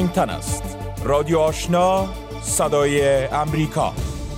واشنگتن است. رادیو آشنا، صدای امریکا.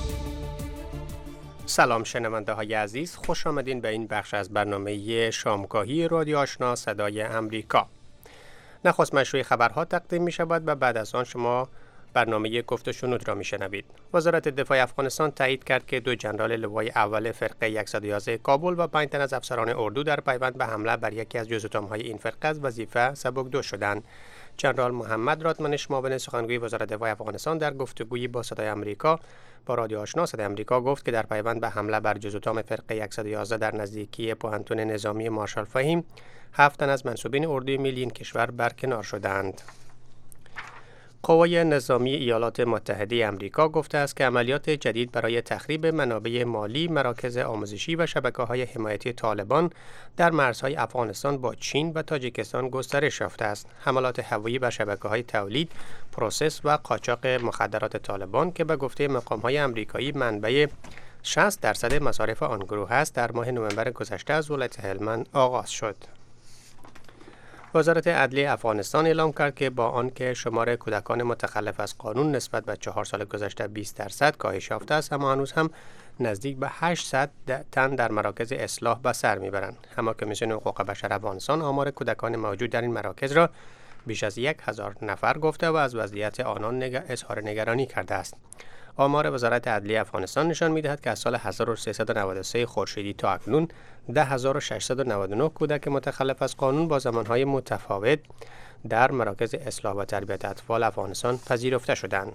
سلام شنونده های عزیز، خوش آمدین به این بخش از برنامه شامگاهی رادیو آشنا صدای امریکا. نخست مشروع خبرها تقدیم می شود و بعد از آن شما برنامه گفت و شنود را می شنوید. وزارت دفاع افغانستان تایید کرد که 2 ژنرال لوای اول فرقه 111 کابل و 5 تن از افسران اردو در پیوند به حمله بر یکی از جزءاتم‌های این فرقه از وظیفه سبکدو شدند. ژنرال محمد رادمنش، معاون سخنگوی وزارت دفاع افغانستان، در گفتگویی با صدای امریکا با رادیو آشنا صدای امریکا گفت که در پیوند به حمله بر جزءاتم فرقه 111 در نزدیکی پوهنتون نظامی مارشال فهیم 7 تن از منسوبین اردوی ملی این کشور برکنار شدند. قوای نظامی ایالات متحده آمریکا گفته است که عملیات جدید برای تخریب منابع مالی، مراکز آموزشی و شبکه‌های حمایتی طالبان در مرزهای افغانستان با چین و تاجیکستان گسترش یافته است. حملات هوایی بر شبکه‌های تولید، پروسس و قاچاق مخدرات طالبان که به گفته مقام‌های آمریکایی منبع 60% مصارف آن گروه است، در ماه نوامبر گذشته از ولایت هلمند آغاز شد. وزارت عدلیه افغانستان اعلام کرد که با آنکه شمار کودکان متخلف از قانون نسبت به 4 سال گذشته 20% کاهش یافته است، اما هنوز هم نزدیک به 800 تن در مراکز اصلاح به سر میبرند. اما کمیسیون حقوق بشر افغانستان آمار کودکان موجود در این مراکز را بیش از 1000 نفر گفته و از وضعیت آنان اظهار نگرانی کرده است. آمار وزارت عدلیه افغانستان نشان می‌دهد که از سال 1393 خورشیدی تا اکنون 10699 کودک متخلف از قانون با زمانهای متفاوت در مراکز اصلاح و تربیت اطفال افغانستان پذیرفته شدند.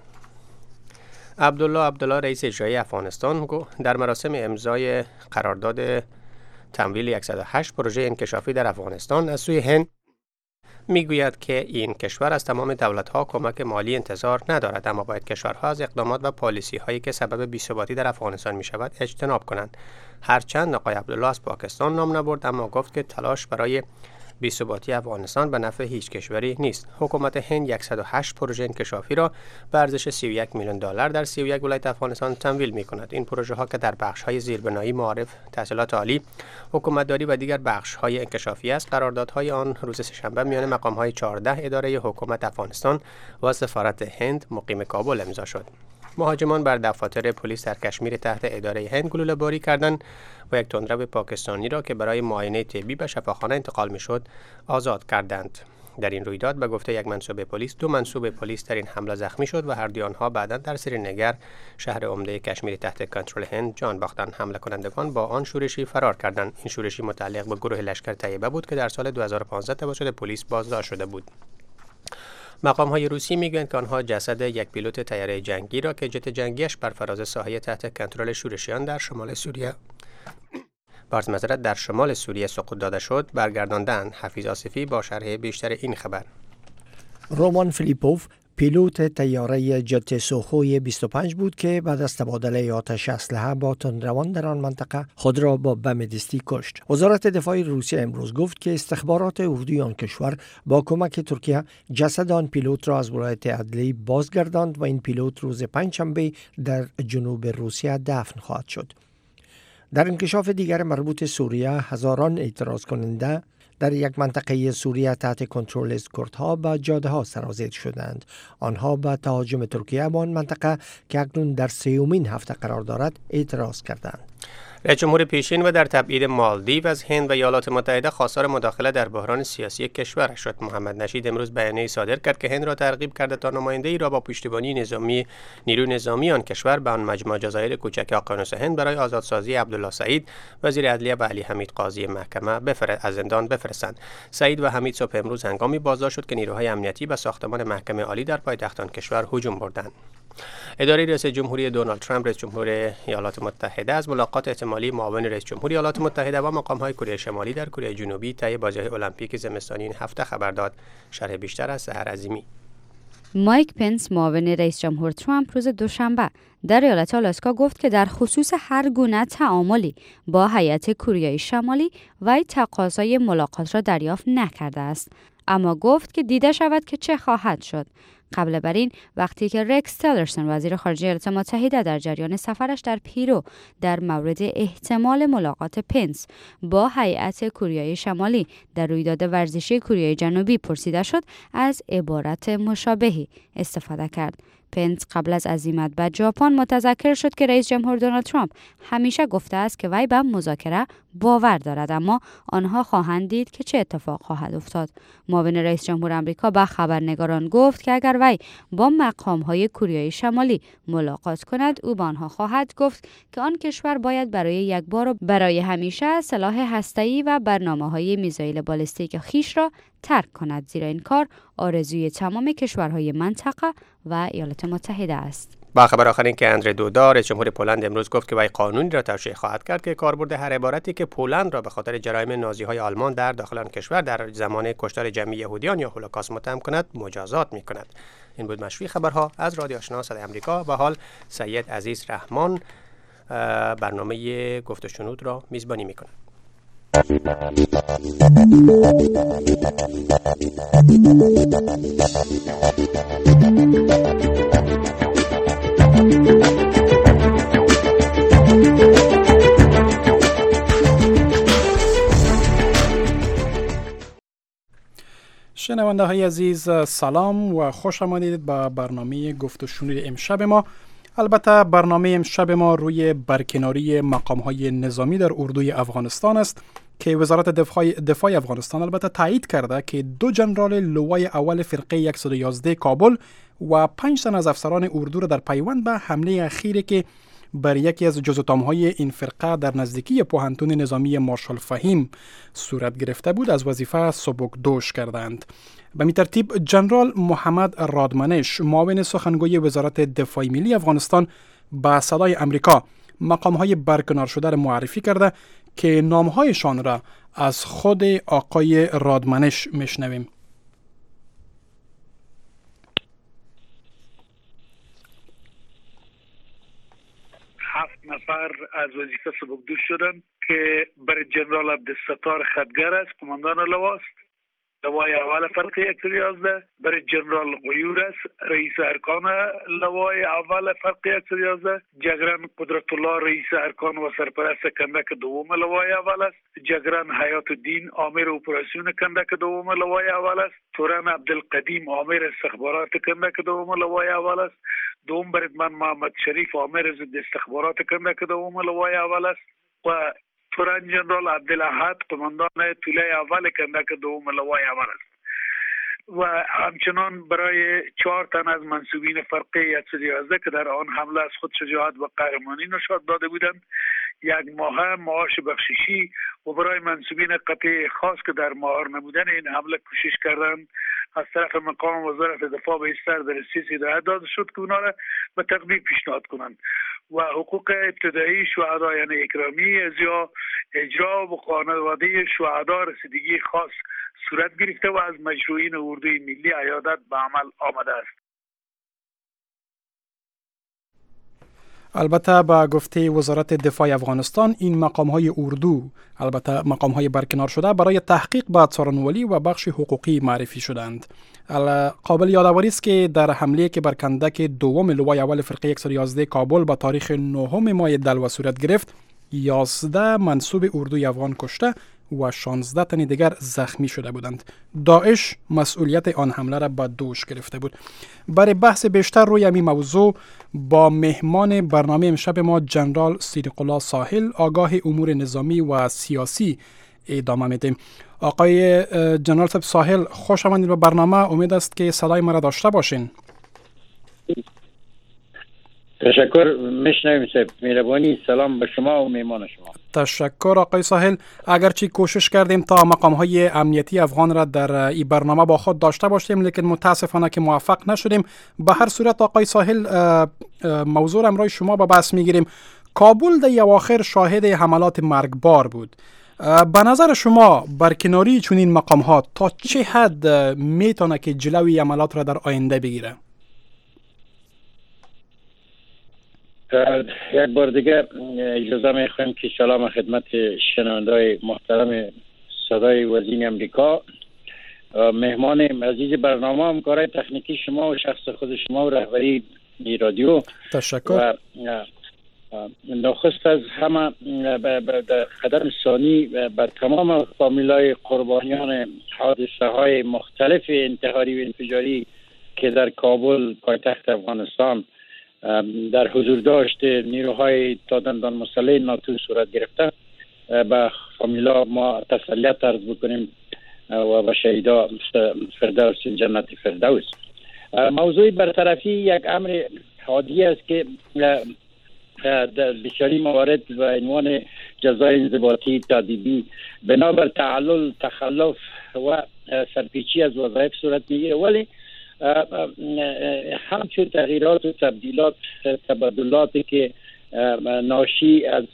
عبدالله رئیس اجرایی افغانستان در مراسم امضای قرارداد تمویل 108 پروژه انکشافی در افغانستان از سوی هند میگوید که این کشور از تمام دولت‌ها کمک مالی انتظار ندارد، اما باید کشورها از اقدامات و پالیسی‌هایی که سبب بی‌ثباتی در افغانستان می‌شود اجتناب کنند. هرچند آقای عبدالله از پاکستان نام نبرد، اما گفت که تلاش برای بی‌ثباتی افغانستان به نفع هیچ کشوری نیست. حکومت هند 108 پروژه انکشافی را به ارزش 31 میلیون دلار در 31 ولایت افغانستان تمویل می‌کند. این پروژه‌ها که در بخش‌های زیربنایی، معارف، تحصیلات عالی، حکومتداری و دیگر بخش‌های انکشافی است، قراردادهای آن روز سه‌شنبه میان مقام‌های 14 اداره حکومت افغانستان و سفارت هند مقیم کابل امضا شد. مهاجمان بر دفاتر پلیس در کشمیر تحت اداره هند گلوله‌باری کردند و یک تندرو پاکستانی را که برای معاینه طبی به شفاخانه انتقال می‌شد آزاد کردند. در این رویداد به گفته یک منسوب پلیس 2 منسوب پلیس در این حمله زخمی شد و هر دو آنها بعداً در سرینگر، شهر عمده کشمیر تحت کنترل هند، جان باختند. حمله کنندگان با آن شورشی فرار کردند. این شورشی متعلق به گروه لشکر طیبه بود که در سال 2015 توسط پلیس بازداشت شده بود. مقام‌های روسی میگویند که آنها جسد یک پیلوت طیاره جنگی را که جت جنگیش بر فراز ساحه تحت کنترل شورشیان در شمال سوریه سقوط داده شد برگرداندند. حفیظ آصفی با شرح بیشتر این خبر. رومان فیلیپوف پیلوت طیاره جت سوخوی 25 بود که بعد از تبادله آتش اسلحه با تندروان در آن منطقه خود را با بم دستی کشت. وزارت دفاع روسیه امروز گفت که استخبارات اردوی آن کشور با کمک ترکیه جسد آن پیلوت را از ولایت ادلی بازگرداند و این پیلوت روز پنجشنبه در جنوب روسیه دفن خواهد شد. در انکشاف دیگر مربوط سوریه، هزاران اعتراض کننده در یک منطقه سوریه تحت کنترل کردها به جاده ها سرازیر شدند. آنها به تهاجم ترکیه به آن منطقه که اکنون در 3مین هفته قرار دارد اعتراض کردند. رئیس جمهور پیشین و در تبعید مالدیو از هند و ایالات متحده خواستار مداخله در بحران سیاسی کشورش شد. محمد نشید امروز بیانیه‌ای صادر کرد که هند را ترغیب کرده تا نماینده‌ای را با پشتیبانی نیروی نظامی آن کشور به آن مجمع جزایر کوچک اقیانوس هند برای آزادسازی عبدالله سعید وزیر عدلیه و علی حمید قاضی محکمه از زندان بفرستند. سعید و حمید صبح امروز هنگامی بازداشت شد که نیروهای امنیتی به ساختمان محکمه عالی در پایتخت آن کشور هجوم بردند. اداره رئیس جمهوری دونالد ترامپ رئیس جمهور ایالات متحده از ملاقات احتمالی معاون رئیس جمهوری ایالات متحده و مقام‌های کره شمالی در کره جنوبی طی بازی‌های المپیک زمستانی این هفته خبر داد. شرح بیشتر از سحر عظیمی. مایک پنس معاون رئیس جمهور ترامپ روز دوشنبه در ایالت آلاسکا گفت که در خصوص هر گونه تعاملی با هیئت کره شمالی وی تقاضای ملاقات را دریافت نکرده است، اما گفت که دیده شود که چه خواهد شد. قبل بر این وقتی که رکس تیلرسون وزیر خارجه ایالات متحده در جریان سفرش در پیرو در مورد احتمال ملاقات پنس با هیئت کوریای شمالی در رویداد ورزشی کوریای جنوبی پرسیده شد، از عبارت مشابهی استفاده کرد. پنس قبل از عزیمت به ژاپن متذکر شد که رئیس جمهور دونالد ترامپ همیشه گفته است که وی به مذاکره باور دارد، اما آنها خواهند دید که چه اتفاق خواهد افتاد. معاون رئیس جمهور آمریکا به خبرنگاران گفت که اگر وی با مقام‌های کوریای شمالی ملاقات کند، او به آنها خواهد گفت که آن کشور باید برای یک بار و برای همیشه سلاح هسته‌ای و برنامه‌های میزایل بالستیک خویش را ترک کند، زیرا این کار آرزوی تمام کشورهای منطقه و ایالات متحده است. با خبر آخر این که اندری دودا رئیس جمهور پولند امروز گفت که وی قانونی را توشیح خواهد کرد که کاربرد هر عبارتی که پولند را به خاطر جرایم نازی‌های آلمان در داخل آن کشور در زمان کشتار جمعی یهودیان یا هولوکاست متهم کند مجازات می‌کند. این بود مشروع خبرها از رادیو آشنا صدای آمریکا. به حال سید عزیز رحمان برنامه گفت و شنود را میزبانی می‌کند. شنونده های عزیز سلام و خوش آمدید به برنامه گفت و شنود امشب ما. البته برنامه امشب ما روی برکناری مقام های نظامی در اردوی افغانستان است که وزارت دفاع افغانستان البته تایید کرده که 2 ژنرال لوای اول فرقه 111 کابل و 5 تن از افسران اردو را در پیوند به حمله اخیری که بر یکی از جزءاتم‌های این فرقه در نزدیکی پوهنتون نظامی مارشال فهیم صورت گرفته بود از وظیفه سبکدوش کردند. به می ترتیب ژنرال محمد رادمنش معاون سخنگوی وزارت دفاع ملی افغانستان با صدای آمریکا مقام‌های برکنار شده را معرفی کرده که نام‌هایشان را از خود آقای رادمنش میشنویم. 7 نفر از وظیفه سبکدوش شدند که برای جنرال عبدالستار خدگر است، قماندان لواست، لوای اول فرقه 111. برای جنرال غیور است، رئیس ارکان لوای اول فرقه 111. جگرن قدرت الله رئیس ارکان و سرپرست کندک دوم لوای اول است. جگرن حیات الدین آمر اپراسیون کندک دوم لوای اول است. توران عبدالقدیم آمر استخبارات کندک دوم لوای اول است. دوم بریدمن محمد شریف آمر ضد استخبارات کندک دوم لوای اول است و توران جنرال عبدالاحد قماندان طوله اول کندک دوم لوای اول است و همچنان برای 4 تن از منصوبین فرقه 111 که در آن حمله از خود شجاعت و قهرمانی نشان داده بودند 1 ماه معاش بخششی و برای منصوبین قطعه خاص که در مهار نمودن این حمله کوشش کردند از طرف مقام وزارت دفاع به سر در رئیس هدایت داده شد که اونا را به تقدیم پیشنهاد کنند و حقوق ابتدایی شهدا یعنی اکرامی از یا اجرا و خانواده شهدا رسیدگی خاص صورت گرفته و از مجروحین اردوی ملی عیادت به عمل آمده است. البته با گفته وزارت دفاع افغانستان این مقام‌های اردو البته مقام‌های برکنار شده برای تحقیق به څارنوالي و بخش حقوقی معرفی شدند. قابل یادآوری است که در حمله که بر کندک دوم لوای اول فرقه 111 کابل با تاریخ 9 ماه دلو صورت گرفت 11 منصوب اردوی افغان کشته و 16 تن دیگر زخمی شده بودند. داعش مسئولیت آن حمله را به دوش گرفته بود. برای بحث بیشتر روی این موضوع با مهمان برنامه امشب ما جنرال صدیق الله ساحل آگاه امور نظامی و سیاسی ادامه میدیم. آقای جنرال صاحب ساحل خوش آمدید به برنامه. امید است که صدای ما را داشته باشین. تشکر. میشنویم صاحب. مهربانی. سلام به شما و مهمان شما. تشکر آقای ساحل. اگرچه کوشش کردیم تا مقام‌های امنیتی افغان را در این برنامه با خود داشته باشیم لیکن متاسفانه که موفق نشدیم. به هر صورت آقای ساحل موضوع امروز شما به بحث میگیریم. کابل در اواخر شاهد حملات مرگبار بود. به نظر شما برکناری چنین مقام‌ها تا چه حد میتونه که جلوی حملات را در آینده بگیره؟ یک بار دیگه اجازه میخوایم که سلام خدمت شنونده‌های محترم صدای وزین امریکا مهمان عزیز برنامه، همکارای تکنیکی شما و شخص خود شما و رهبری رادیو. تشکر. نخست از همه در قدم ثانی به تمام فامیلای قربانیان حادثه های مختلف انتحاری و انفجاری که در کابل پایتخت افغانستان در حضور داشت نیروهای تا دندان مسلح ناتو صورت گرفته، به فامیلا ما تسلیت عرض بکنیم و به شهیدا فردوس جنت فردوس. موضوع برطرفی یک امر عادی است که در بسیاری موارد و عنوان جزای انضباطی تادیبی بنابر تعلل، تخلف و سرپیچی از وظایف صورت میگیره، ولی همچون تغییرات و تبدیلات، تبدلاتی که ناشی از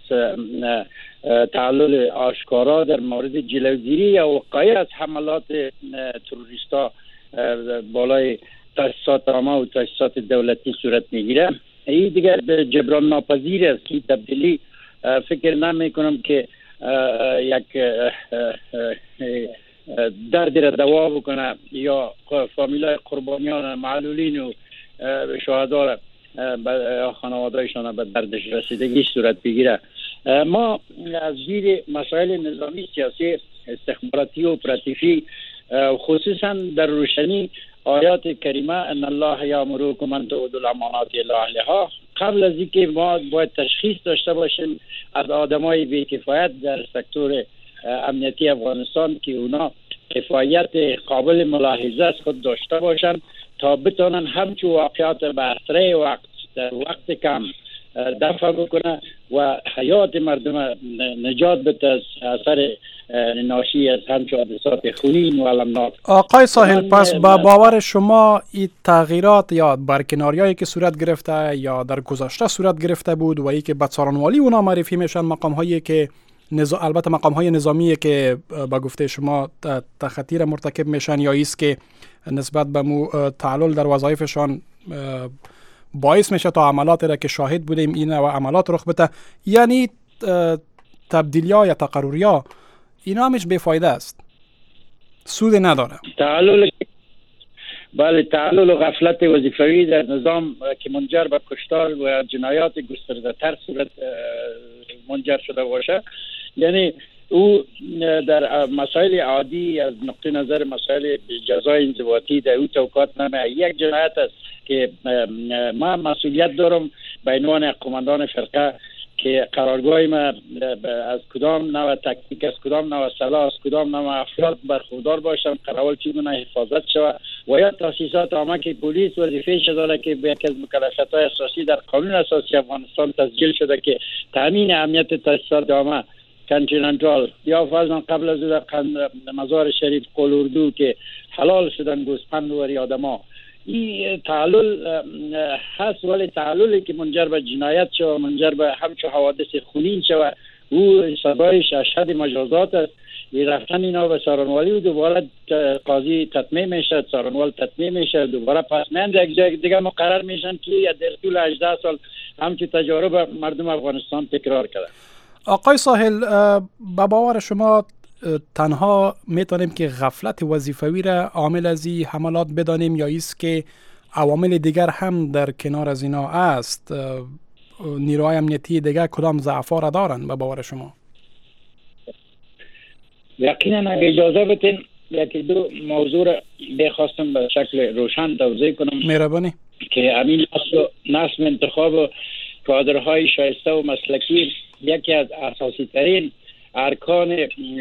تعلل آشکارا در مورد جلوگیری یا وقایع از حملات تروریستا بالای تاسیسات عامه و تاسیسات دولتی صورت میگیره، این دیگر جبران ناپذیر است. این تبدیلی فکر نمی کنم که یک درد را دوا بکنه یا فامیلای قربانیان معلولین و شهدا را خانوادهایشان به دردش رسیدگی صورت بگیره. ما از زیر مسائل نظامی، سیاسی، استخباراتی و اپراتیفی، خصوصا در روشنی آیات کریمه ان الله یامرکم ان تؤدوا الامانات الی اهلها، قبل از اینکه ما باید تشخیص داشته باشیم از آدمای بی‌کفایت در سکتور امنیتی افغانستان که اونا کفایت قابل ملاحظه از خود داشته باشن تا بتونن همچون واقعات به اسرع وقت در وقت کم دفع بکنه و حیات مردم نجات بده از اثر ناشی از همچون حادثات خونین و المناک. آقای ساحل، پس با باور شما این تغییرات یا برکناریایی که صورت گرفته یا در گذشته صورت گرفته بود و ای که به څارنوالی اونا معرفی میشن، مقام هایی که البته مقام های نظامی که با گفته شما تخطیر مرتکب میشن یا ایست که نسبت به تعلل در وظایفشان باعث میشه تا عملات را که شاهد بودیم این و عملات رخ بده، یعنی تبدیلیا یا تقرریا اینا همش بیفایده است، سود نداره. تعلل و غفلت وظیفوی در نظام که منجر به کشتار و جنایات گسترده تر صورت منجر شده باشه، یعنی او در مسائل عادی از نقطه نظر مسائل جزای انضباطی در او توقعات نمیه. یک جنایت است که ما مسئولیت دارم به عنوان قماندان فرقه که قرارگاه ما از کدام نوع تکتیک، از کدام نوع سلاح، از کدام نوع افراد برخوردار باشم، قرار چگونه حفاظت شود و یا تاسیسات عامه که پلیس وظیفه‌اش داره که به یکی از مکلفیت‌های اساسی در قانون اساسی افغانستان تسجیل شده که تامین امنیت تاسیسات عامه کنتیننتال یا فرضاً قبل از مزار شریف قول اردو که حلال شدن گوسفند و آدما، این تعلل هست، ولی تعللی که منجر به جنایت شود، منجر به همچون حوادث خونین شود، او سبایش اشهد مجازات است. رفتن اینا به څارنوالی و دوباره قاضی تطمیع میشه، څارنوال تطمیع میشه، دوباره پس میاند یک جای دیگه مقرر میشن که در طول 18 سال همچون تجارب مردم افغانستان تکرار کرده. آقای ساحل، با باور شما تنها میتونیم که غفلت وظیفوی را عامل از این حملات بدانیم یا ایست که عوامل دیگر هم در کنار از اینا است؟ نیروهای امنیتی دیگر کدام ضعف‌ها را دارن با باور شما؟ یقینا اگه اجازه بدین یکی دو موضوع را بخواستم به شکل روشن توضیح کنم. مهربانی. که همین نسل انتخاب کادرهای شایسته و مسلکی یکی از اساسی ترین ارکان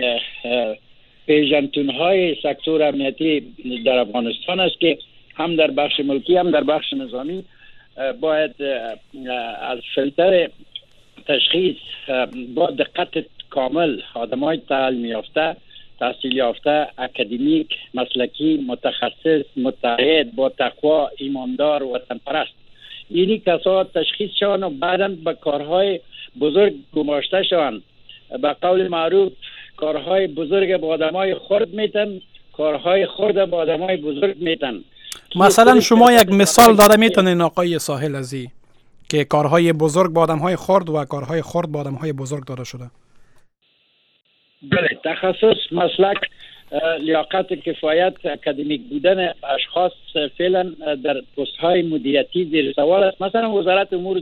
پیژنتونهای سکتور امنیتی در افغانستان است که هم در بخش ملکی هم در بخش نظامی باید از فیلتر تشخیص با دقت کامل آدمای تعلیم یافته، تحصیل یافته، اکادمیک، مسلکی، متخصص، متعهد، با تقوا، ایماندار و وطن پرست، اینی کسا تشخیص شوند و بعداً به کارهای بزرگ گماشته شوند. به قول معروف کارهای بزرگ با آدمای خرد میتن، کارهای خرد با آدمای بزرگ میتن. مثلا شما یک مثال داده میتونین آقای ساحل ازی که کارهای بزرگ با آدمهای خرد و کارهای خرد با آدمهای بزرگ داده شده؟ بله، تخصص، مسلک، لیاقت کفایت اکادمیک بودن اشخاص فعلا در پست های مدیریتی زیر سوال است. مثلا وزارت امور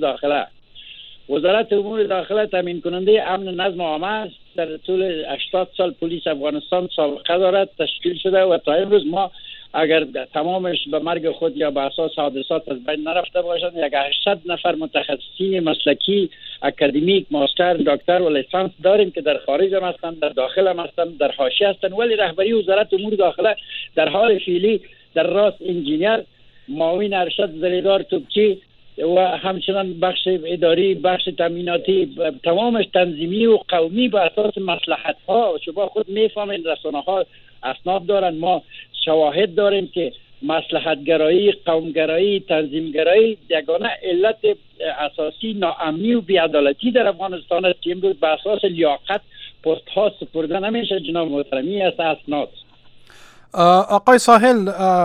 داخله تامین کننده امن و نظم عامه است. در طول 80 سال پلیس افغانستان سابقه دارد، تشکیل شده و تا امروز ما اگر تمامش به مرگ خود یا به اساس حادثات از بین نرفته باشند، یک 800 نفر متخصصین مسلکی اکادمیک، ماستر، دکتر و لیسانس داریم که در خارج هم هستند، در داخل هم هستند، در حاشیه هستند. ولی رهبری وزارت امور داخله در حال فعلی در راست انجینیر، معاون ارشد، زریدار توپچی و همچنان بخش اداری، بخش تامیناتی، تمامش تنظیمی و قومی به اساس مصلحت ها. شما خود میفهمید رسانه ها اسناد دارن، ما شواهد داریم که مصلحت گرایی، قوم گرایی، تنظیم گرایی یگانه علت اساسی ناامنی و بی‌عدالتی در افغانستان است که امروز به اساس لیاقت پست ها سپرده نمیشه. جناب محترمی است اسناد. آقای ساحل،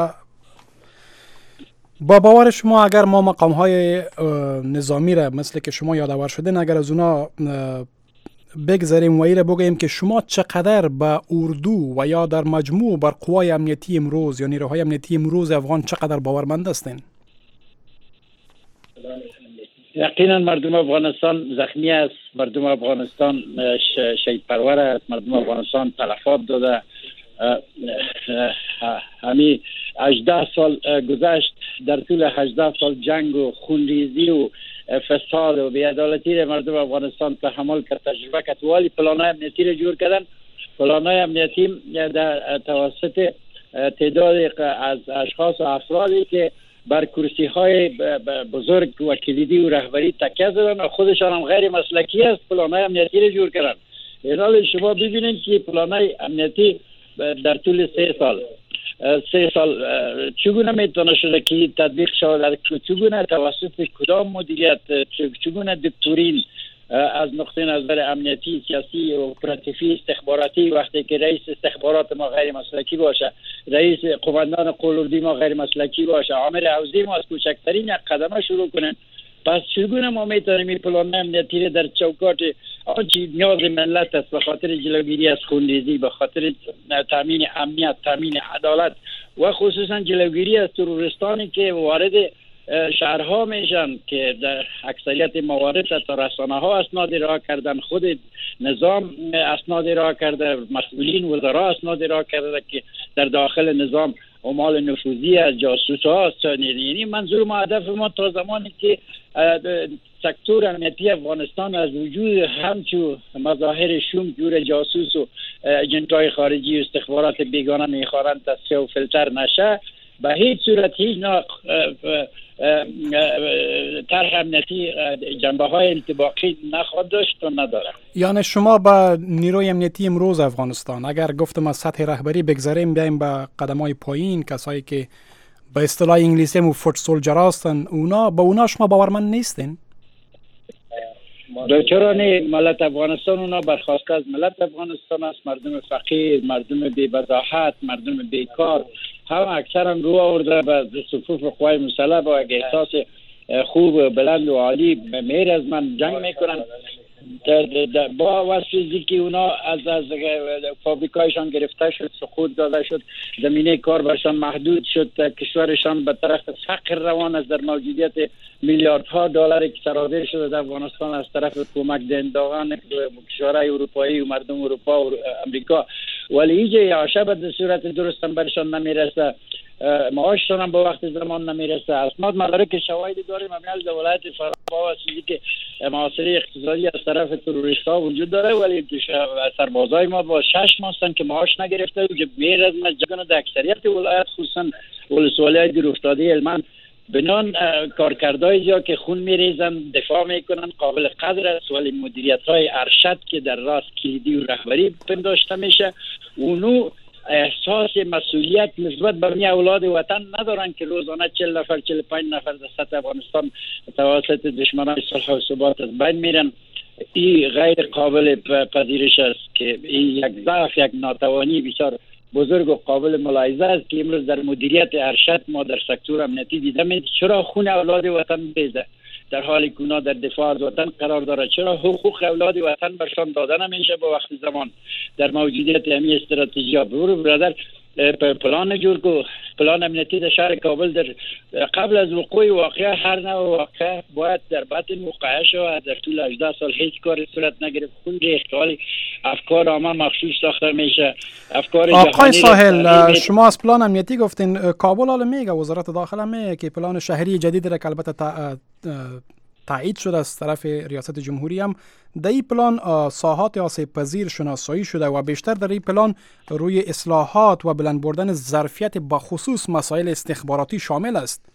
با باور شما اگر ما مقام های نظامی را مثل که شما یادآور شدین اگر از اونا بگذاریم و ایره بگوییم که شما چقدر با اردو و یا در مجموع بر قوای امنیتی امروز یا نیروهای امنیتی امروز افغان چقدر باورمند هستین؟ یقینا مردم افغانستان زخمی است، مردم افغانستان شهید پرور است، مردم افغانستان تلفات داده. همین 18 سال گذشت، در طول 18 سال جنگ و خونریزی و فساد و بی‌عدالتی را مردم افغانستان تحمل کرد، تجربه کرد. ولی پلان‌های امنیتی را جور کردن. پلان‌های امنیتی در توسط تعداد از اشخاص و افرادی که بر کرسی‌های بزرگ و کلیدی و رهبری تکیه زدن و خودشان هم غیر مسلکی است، پلان‌های امنیتی را جور کردن. حالا شما ببینید که پلان‌های امنیتی در طول 3 سال چگونه میتونه شده که تطبیق شود، چگونه توسط کدام مدیریت، چگونه دکترین از نقطه نظر امنیتی، سیاسی و اپراتیفی، استخباراتی، وقتی که رئیس استخبارات ما غیر مسلکی باشه، رئیس قماندان قلوردی ما غیر مسلکی باشه، عامر حوزی ما از کوچکترین یک قدمه شروع کنن، پس چگونه ما میتونیم این پلان امنیتی در چوکات آنچه نیاز ملت است به خاطر جلوگیری از خونریزی، به خاطر تامین امنیت، تامین عدالت و خصوصا جلوگیری از تروریستانی که وارد شهرها میشن که در اکثریت موارد تا رسانه ها اسناد ارائه کردن، خود نظام اسناد ارائه کرده، مسئولین وزرا اسناد ارائه کرده که در داخل نظام اعمال نفوذی از جاسوس ها است. یعنی منظور ما، هدف ما تا زمانی که سکتور امنیتی افغانستان از وجود همچون مظاهر شوم جور جاسوس و اجنت‌های خارجی و استخبارات بیگانه میخوارند تصفیه و فیلتر نشه، به هیچ صورت هیچ نوع طرح امنیتی جنبه های انطباقی نخواهد داشت و نداره. یعنی شما با نیروی امنیتی امروز افغانستان اگر گفتم از سطح رهبری بگذاریم بیایم به قدم‌های پایین، کسایی که به اصطلاح انگلیسی هم فوت سولجر هستن، اونا شما باورمند نیستین؟ چرا نه؟ ملت افغانستان اونا برخواسته از ملت افغانستان است، مردم فقیر، مردم بی بداهت، مردم بیکار، هم اکثرا رو آورده به صفوف قوای مسلح با یک احساس خوب بلند و عالی میر از من جنگ میکنن. با واسطه که اونا از فابریکایشان گرفته شد، سقوط داده شد، زمینه کار برشان محدود شد، کشورشان به طرف فقر روان است در موجودیت میلیاردها دلار که صادر شده در افغانستان از طرف کمک دهندگان کشورهای اروپایی و مردم اروپا و امریکا، ولی اینجا یاشه به صورت درست برشان نمیرسه، معاششان هم با وقت زمان نمیرسه. اسناد مدارک شواهدی داریم از ولایت فرابا و چیزی که محاصره اقتصادی از طرف تروریست‌ها وجود داره، ولی سربازای ما با 6 ماه هستن که معاش نگرفته و که غیر از مجگان در اکثریت ولایت خصوصا ولسوالی‌های دور افتاده هلمند بنان کارکردهای جا که خون میریزن، دفاع میکنن، قابل قدر است، ولی مدیریت‌های ارشد که در راست کلیدی و رهبری پنداشته میشه اونو احساس مسئولیت نسبت به می اولاد وطن ندارن که روزانه 40 نفر 45 نفر در سطح افغانستان توسط دشمنان صلح و ثبات از بین میرن. این غیر قابل پذیرش است که این یک ضعف، یک ناتوانی بسیار بزرگ و قابل ملاحظه است که امروز در مدیریت ارشد ما در سکتور امنیتی دیده می‌شود. چرا خون اولاد وطن بیزه؟ در حالی که اونا در دفاع از وطن قرار داره، چرا حقوق اولاد وطن برشان داده نمیشه با وقت زمان در موجودیت همین استراتژی ها؟ برادر پلان جور کو، پلان امنیتی در شهر کابل در قبل از وقوع واقعه، هر نوع واقعه باید در باطن وقایع شود. در طول 18 سال هیچ کاری صورت نگرفت. کل اختلال افکار عامه مخصوص ساخته میشه. افکار آقای ساحل، شما از پلان امنیتی گفتین. کابل حالا میگه، وزارت داخله میگه که پلان شهری جدید را که البته تایید شده از طرف ریاست جمهوری، هم در این پلان ساحات آسیب پذیر شناسایی شده و بیشتر در این پلان روی اصلاحات و بلند بردن ظرفیت با خصوص مسائل استخباراتی شامل است.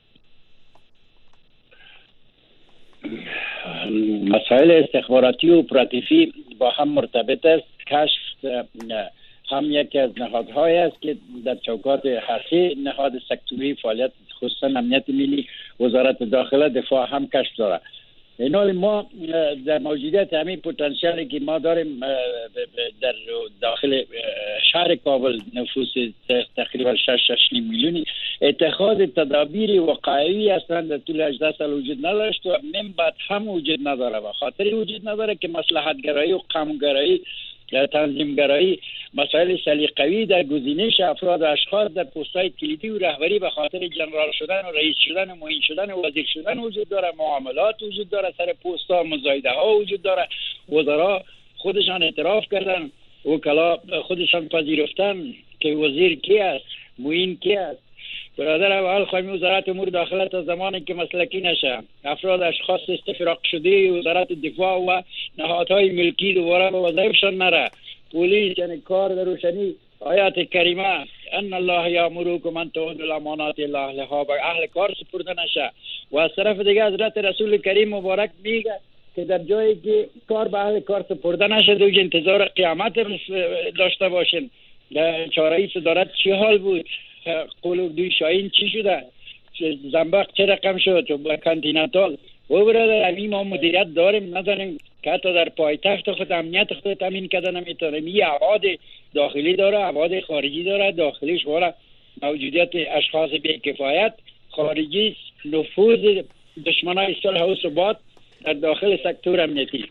مسائل استخباراتی و اپراتیفی با هم مرتبط است. کشف هم یکی از نهادهای است که در چوکات هر سه نهاد سکتوری فعالیت، خصوصا امنیت ملی، وزارت داخله، دفاع هم کشف داره. این حال ما در موجودیت همین پتانسیلی که ما داریم در داخل شهر کابل، نفوس تقریبا 6.5 میلیونی، اتخاذ تدابیر وقایعی اصلا در طول 18 سال وجود نداشت و من بعد هم وجود نداره. و خاطری وجود نداره که مصلحت گرایی و قانونگرایی، تنظیم گرایی، مسائل سلیقه‌ای در گزینش افراد و اشخاص در پست‌های کلیدی و رهبری به خاطر جنرال شدن و رئیس شدن و معین شدن و وزیر شدن وجود داره. معاملات وجود داره، سر پست‌ها مزایده‌ها وجود داره. وزرا خودشان اعتراف کردن، وکلا خودشان پذیرفتن که وزیر کی است، معین کی است. برادر، اول خواهیم وزارت امور داخله تا زمانی که مسلکی نشه، افراد اشخاص استفراغ شده وزارت دفاع و نهادهای ملکی دوباره به وظایفشان نره. پلیس یعنی کار در روشنی آیات کریمه ان الله یامرکم ان تؤدوا الامانات الی اهلها به اهل کار سپرده نشه. و از طرف دیگه حضرت رسول کریم مبارک میگه که در جایی که کار به اهل کار سپرده نشه، دوج انتظار قیامت داشته باشین. چاره صدارت چی حال بود؟ قول دوی شاهین چی شده؟ زنبق چه رقم شد؟ و کانتیننتال و برادر، همین ما مدیریت داریم نداریم که حتی در پایتخت خود امنیت خود تامین کردن نمیتونیم. این ابعاد داخلی داره، ابعاد خارجی داره. داخلیش وارا موجودیت اشخاص بی‌کفایت، خارجی نفوذ دشمنای صلح و ثبات در داخل سکتور امنیتی.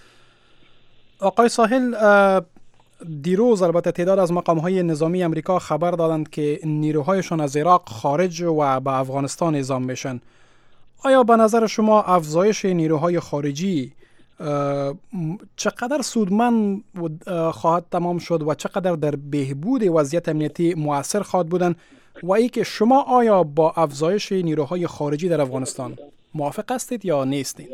آقای ساحل، دیروز البته تعداد از مقام‌های نظامی امریکا خبر دادند که نیروهایشان از عراق خارج و به افغانستان اعزام میشن. آیا به نظر شما افزایش نیروهای خارجی چقدر سودمند خواهد تمام شد و چقدر در بهبود وضعیت امنیتی مؤثر خواهد بودن؟ و ای که شما آیا با افزایش نیروهای خارجی در افغانستان موافق هستید یا نیستید؟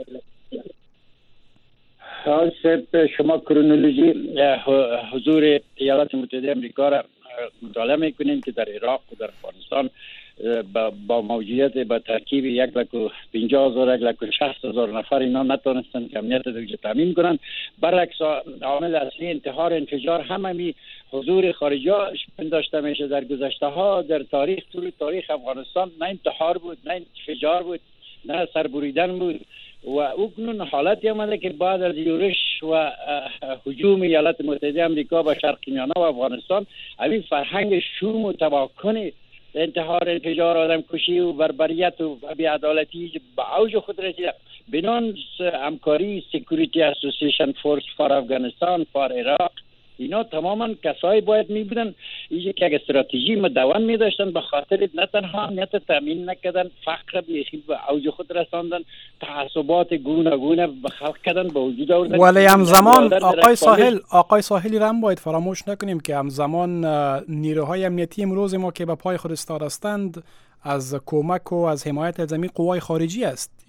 شما کرونولوژی حضور ایالات متحده امریکا را مطالعه میکنین که در عراق و در افغانستان با موجودیت با ترکیب 150,000 160,000 نفر اینا نتونستن که امنیت دوجه تامین کنن. برعکس عامل اصلی انتحار انفجار هممی حضور خارجی ها پنداشته میشه. در گذشته ها در تاریخ، طول تاریخ افغانستان، نه انتحار بود، نه انفجار بود، نه سربریدن بود. و اکنون حالتی آمده که بعد از یورش و هجوم ایالات متحده امریکا به شرق میانه و افغانستان، همین فرهنگ شوم و تباکن انتحار، انفجار، آدم کشی و بربریت و بی‌عدالتی به اوج خود رسیده. بنان همکاری سکیوریتی اسوسییشن فورس فار افغانستان، فار عراق، اینا تماما کسایی باید می بودن که یک استراتژی مدون می داشتن به خاطر نه تنها امنیت تامین نکردن، فقر بیخی به اوج خود رساندن، تعصبات گوناگون به خلق کردن به وجود آوردن. ولی همزمان آقای ساحلی را هم باید فراموش نکنیم که همزمان نیروهای امنیتی امروز ما که به پای خود ایستاده هستند از کمک و از حمایت از زمین قوای خارجی است.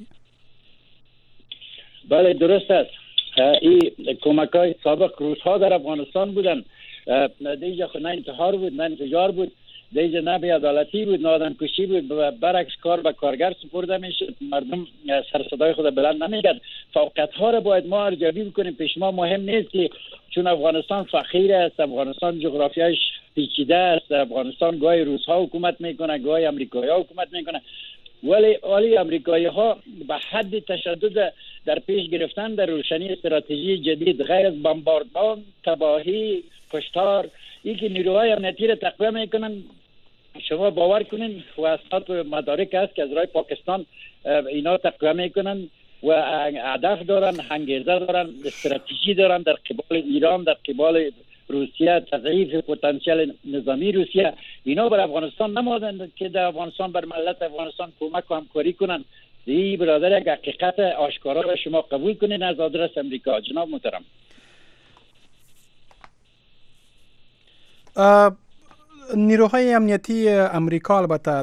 بله درست است. این کمک‌های سابق روس‌ها در افغانستان بودن. دیگه نه انتحار بود، نه انفجار بود، دیگه نه بی‌عدالتی بود، نه آدمکشی بود. برعکس کار به کارگر سپرده میشد، مردم سر صدای خود بلند نمیکرد. فوقیت‌ها را باید ما ارزیابی بکنیم. پیش ما مهم نیست که چون افغانستان فقیر است، افغانستان جغرافیایش پیچیده است، افغانستان گاهی روس‌ها حکومت میکنه، گاهی آمریکایی‌ها حکومت میکنه. ولی امریکایی‌ها به حد تشدد در پیش گرفتن در روشنی استراتژی جدید، غیر از بمباردمان، تباهی، کشتار، این که نیروهای امنیتی را تقویه میکنن، شما باور کنین و اسناد و مدارک هست که از رای پاکستان اینا تقویه میکنن و هدف دارن، انگیزه دارن، استراتژی دارن در قبال ایران، در قبال روسیه، تضعیف پتانسیل نظامی روسیه. اینا بر افغانستان نمادند که در افغانستان بر ملت افغانستان کمک و همکاری کنن. این برادر یک حقیقت آشکارا را شما قبول کنین از آدرس امریکا. جناب محترم، نیروهای امنیتی امریکا البته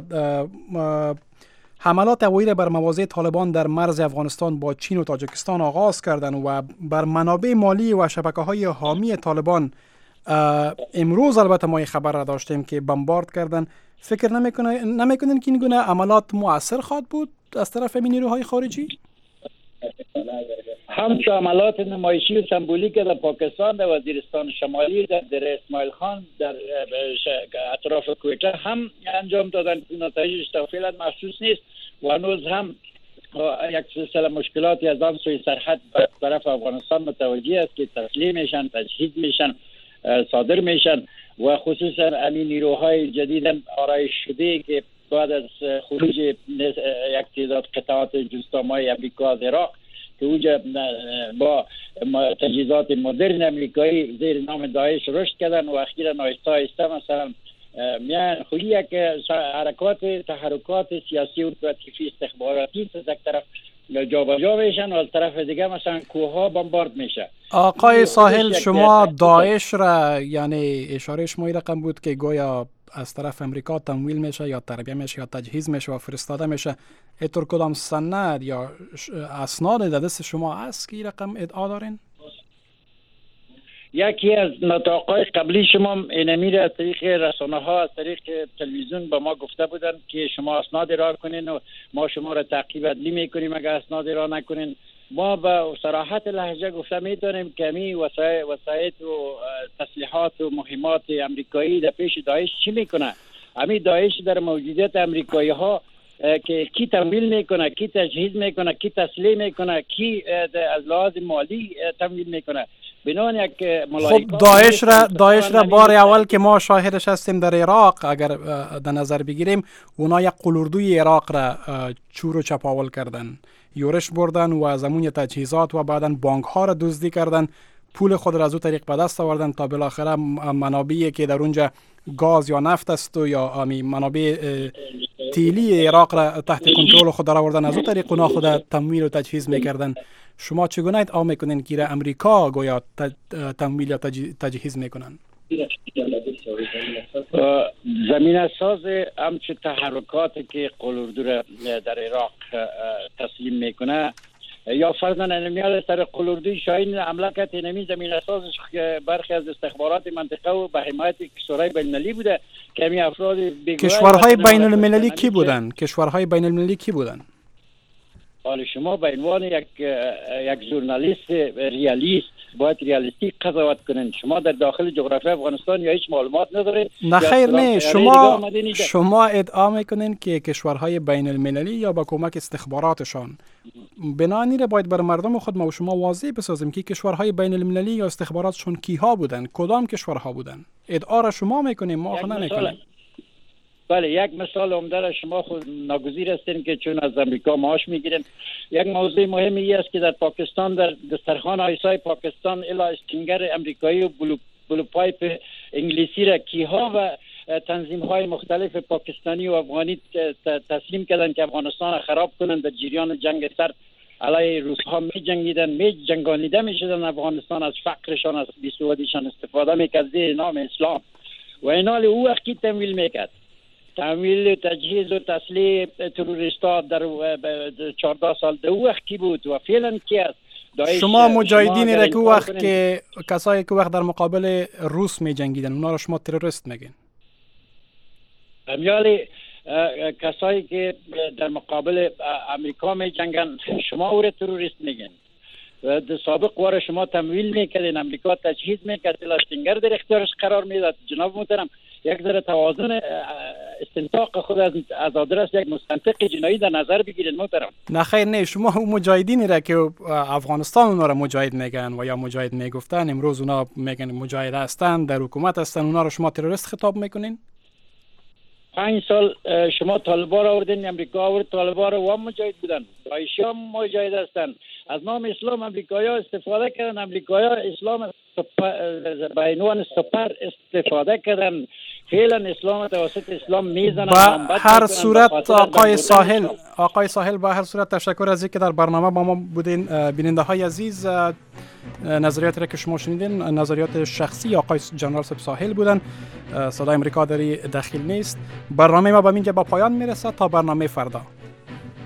حملات هوایی بر مواضع طالبان در مرز افغانستان با چین و تاجیکستان آغاز کردند و بر منابع مالی و شبکه‌های حامی طالبان امروز البته ما خبر را داشتیم که بمبارد کردن. فکر نمیکنین که این گونه عملات مؤثر خواهد بود از طرف نیروهای خارجی؟ همچه عملات نمایشی و سمبولیک در پاکستان، در وزیرستان شمالی، در دره اسماعیل خان، در اطراف کویته هم انجام دادن. نتایجش تا فعلا محسوس نیست و هنوز هم یک سلسله مشکلاتی از آن سوی سرحد طرف افغانستان متوجه است که تسلیم میشن، تجهیز میشن، صادر میشن و خصوصا همین نیروهای جدید آرایش شده که بعد از خروج یک تعداد قطعات جستامای امریکا از عراق که اونجا با تجهیزات مدرن امریکایی زیر نام داعش رشد کردن و اخیرا آهسته آهسته مثلا میان خودی یک تحرکات سیاسی و اپراتیفی استخباراتی از یک طرف جابجا میشن و از طرف دیگه مثلا کوهها بمبارد میشه. آقای ساحل، شما داعش را یعنی اشاره شما رقم بود که گویا از طرف امریکا تمویل میشه یا تربیه میشه یا تجهیز میشه و فرستاده میشه، اینطور کدام سند یا اسناد در دست شما هست که این رقم ادعا دارین؟ یکی از نطاقای قبلی شما اینمی از طریق رسانه ها، از طریق تلویزیون با ما گفته بودن که شما اسناد ارائه کنین و ما شما را تعقیب عدلی میکنیم اگر اسناد ارائه نکنین. ما با صراحت لهجه گفته میتونیم که می وسایط و تسلیحات و مهمات امریکایی در پیش داعش چی میکنه. همین داعش در موجودیت امریکایی ها که کی تمویل میکنه، کی تجهیز میکنه، کی تسلیم میکنه، کی از لحاظ مالی تمویل میکنه. بنابراین یک خب داعش را بار اول که ما شاهدش هستیم در عراق اگر در نظر بگیریم، اونا یک قلوردوی عراق را چور و چپاول کردن، یورش بردن و از امون تجهیزات و بعداً بانک ها را دزدی کردن، پول خود را از او طریق به دست آوردن تا بالاخره منابعی که در اونجا گاز یا نفت است و یا منابع تیلی عراق را تحت کنترل خود را آوردن، از او طریق اونا خود تمویل و تجهیز میکردن. شما چگونه ادعا میکنین که امریکا گویا تمویل یا تجهیز میکنن؟ زمینه ساز همچه تحرکاتی که قلوردو را در عراق تسلیم میکنه یا فرضاً انمیال سر قلوردوی شاهین حمله کرد، اینمی زمینه سازش برخی از استخبارات منطقه و به حمایت کشورهای بین‌المللی بوده که همین افراد کشورهای بین‌المللی کی بودن؟ کشورهای بین‌المللی کی بودن؟ حالا شما به عنوان یک ژورنالیست ریالیست باید ریالیستیک قضاوت کنین. شما در داخل جغرافی افغانستان یا هیچ معلومات ندارید؟ نه خیر، نه. شما ادعا میکنین که کشورهای بین المللی یا با کمک استخباراتشان، بنابراین را باید بر مردم خود ما و شما واضح بسازیم که کشورهای بین المللی یا استخباراتشون کیها بودن، کدام کشورها بودن. ادعا را شما میکنیم، ما خود نمیکنیم. بله، یک مثال عمده را شما خود ناگزیر هستین که چون از امریکا معاش میگیرن. یک موضوع مهمی است که در پاکستان در دسترخوان آیسای پاکستان الا استینگر امریکایی و بلو پایپ انگلیسی را کیها و تنظیم های مختلف پاکستانی و افغانی تسلیم کردن که افغانستان خراب کنن. در جریان جنگ سرد علیه روس‌ها می جنگانیده میشدن. افغانستان از فقرشان، از بیسوادیشان استفاده میکرد زیر نام اسلام و اینال او وقتی تمویل میکرد. تمویل تجهیز و تسلیح تروریستا در 14 سال در وقت کی بود و فعلا کی است؟ شما مجاهدین را که وقت که کسایی که وقت در مقابل روس می جنگیدن اونا را شما تروریست میگین؟ امیالی کسایی که در مقابل امریکا می جنگن شما او را تروریست میگین. در سابق واره شما تمویل میکردین، امریکا تجهیز میکرد، لاشتینگر در اختیارش قرار میداد. جناب محترم، یک ذره توازن استنطاق خود از آدرس یک مستنطق جنایی در نظر بگیرید محترم. نه خیر، نه. شما اون مجاهدینی را که افغانستان اونا را مجاهد میگن و یا مجاهد میگفتن، امروز اونا میگن مجاهد هستن، در حکومت هستن، اونا را شما تروریست خطاب میکنین؟ 5 سال شما طالبان را آوردین، امریکا آورد طالبان را، و هم مجاهد بودن، داعشی هم مجاهد هستند. از نام اسلام امریکایی‌ها استفاده کردن، امریکایی‌ها اسلام به عنوان سپر استفاده کردن. فعلا اسلام توسط اسلام میزنن. به هر صورت آقای ساحل به هر صورت تشکر از اینکه در برنامه با ما بودین. بیننده های عزیز، نظریاتی را که شما شنیدین نظریات شخصی آقای جنرال ساحل بودن. صدای امریکا در داخل نیست. برنامه ما به اینجا با پایان میرسه تا برنامه فردا.